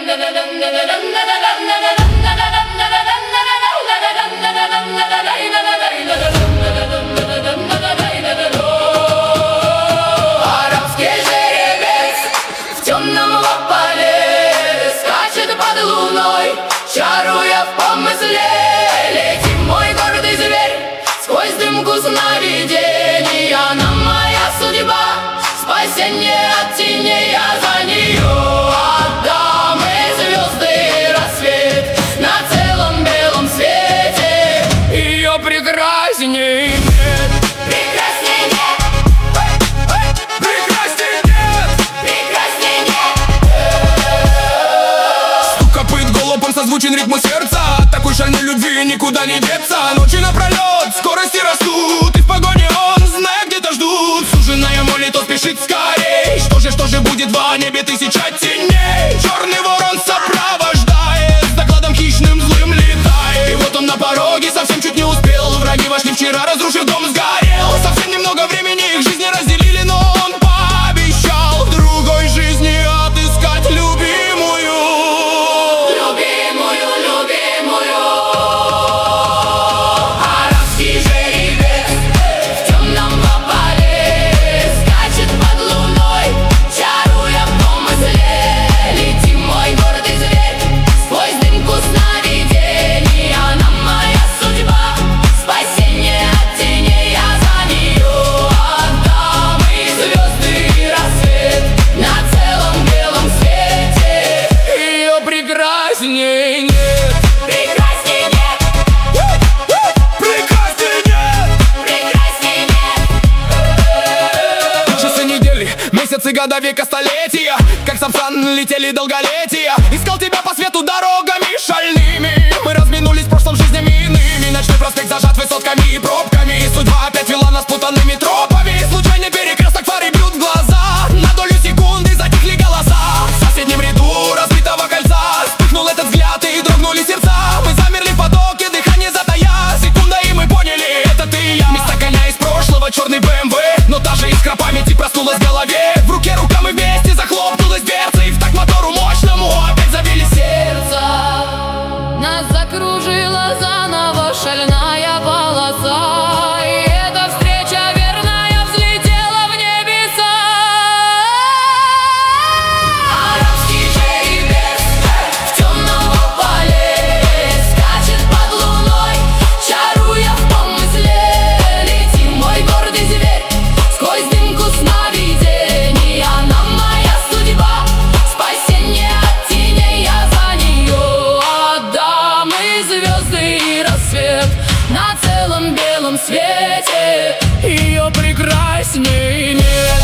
Арабский жеребец в темном лополе скачет под луной, чаруя в помысле. Лети, мой гордый зверь, сквозь дымку сновидений. Она моя судьба, спасение от теней. Я за нее отдам и звезды, и рассвет на целом белом свете. Ее прекрасней нет. Прекрасней нет. Прекрасней нет. Прекрасней нет. Стук копыт галопом созвучен ритму сердца. От такой шальной любви никуда не деться. Ночи напролет, скорости растут, и в погоне он, зная, где-то ждут. Суженая молит, он спешит скорей. Что же будет в небе тысяча теней? Черный ворон сопровождает, с докладом хищным злым летает. И вот он на пороге, совсем чуть не успел. Враги вошли вчера, разрушив дом, сгорел. Совсем немного времени их жизни разделили, но он пообещал в другой жизни отыскать любимую. Любимую, любимую. Арабский жеребец в темном лополе скачет под луной, чаруя в помысле. Лети, мой гордый зверь, сквозь дымку сновидений. Она моя судьба, спасение от теней. Я за нее отдам и звезды, и рассвет на целом белом свете. Ее прекрасней нет. Прекрасней нет. Прекрасней нет. Прекрасней нет. Часы, недели, месяцы, года, века, столетия, как сапсан летели долголетия. Искал тебя по свету дорогами шальными. Мы разминулись в прошлом жизнями иными. Ночной проспект зажат высотками и пробками. И судьба опять вела нас путанными тропами. Случайный перекресток, фары бьют в глаза. На долю секунды затихли голоса. В соседнем ряду разбитого кольца вспыхнул этот взгляд и дрогнули сердца. Мы замерли в потоке, дыхание затая. Секунда, и мы поняли, это ты и я. Вместо коня из прошлого черный БМВ, но та же искра памяти проснулась в голове. В руке рука, мы вместе, захлопнулась дверца. И в такт мотору мощному опять забили сердце. Нас закружила заново шальная полоса, и эта встреча верная взлетела в небеса. Арабский жеребец в темном лополе скачет под луной, чаруя в помысле. Лети, мой гордый зверь, сквозь дымку сновидений. Она моя судьба, спасение от теней. Я за нее отдам и звезды, и рассвет на целом белом свете. Ее прекрасней нет.